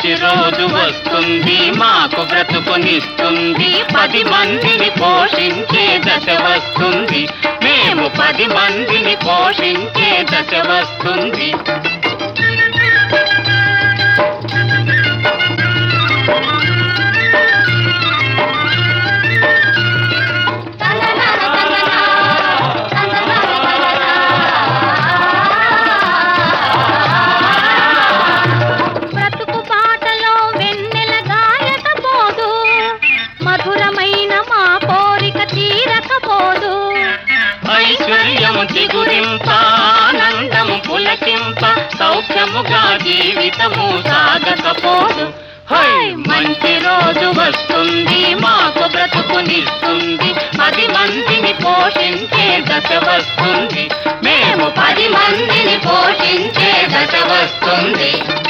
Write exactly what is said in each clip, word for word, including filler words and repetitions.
మంచి రోజు వస్తుంది మాకు బ్రతుకునిస్తుంది పది మందిని పోషించే దశ వస్తుంది మేము పది మందిని పోషించే దశ వస్తుంది ఐశ్వర్యం చిగురింప ఆనందము పులకింప సౌఖ్యముగా జీవితము సాగకపోదు హై మంచి రోజు వస్తుంది మాకు బ్రతుకునిస్తుంది పది మందిని పోషించే దశ వస్తుంది మేము పది మందిని పోషించే దశ వస్తుంది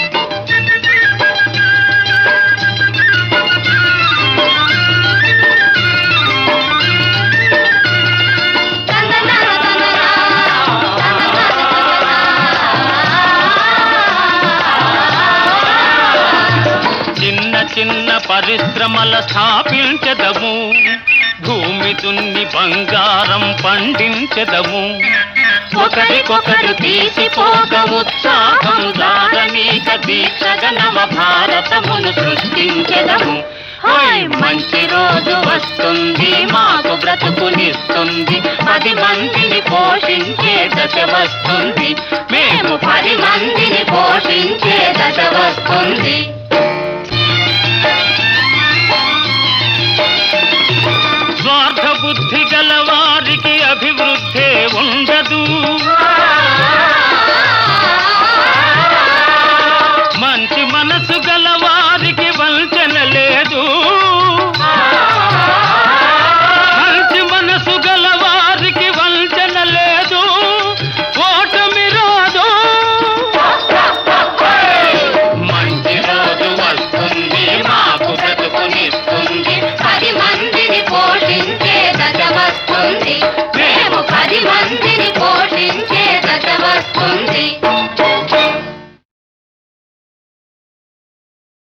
చిన్న పరిశ్రమల స్థాపించదము భూమి దున్ని బంగారం పండించదము ఒకరికొకరు తీసిపోక ఉత్సాహం దారనీక దీక్షగ నవ భారతమును సృష్టించదము హాయ్ మంచి రోజు వస్తుంది మాకు బ్రతుకునిస్తుంది పది మందిని పోషించే దశ వస్తుంది మేము పది మందిని పోషించే దశ వస్తుంది స్వార్థ బుద్ధి గల వారికి అభివృద్ధి ఉండదు మంచి మనసు గల వారికి వంచన లేదు మంచి మనసు గల వారికి వంచన లేదు ఓటమి రాదు మంచి రోజు వస్తుంది మాకు బ్రతుకునిస్తుంది పది మందిని పోషించే దశ వస్తుంది మేము పది మందిని పోషించే దశ వస్తుంది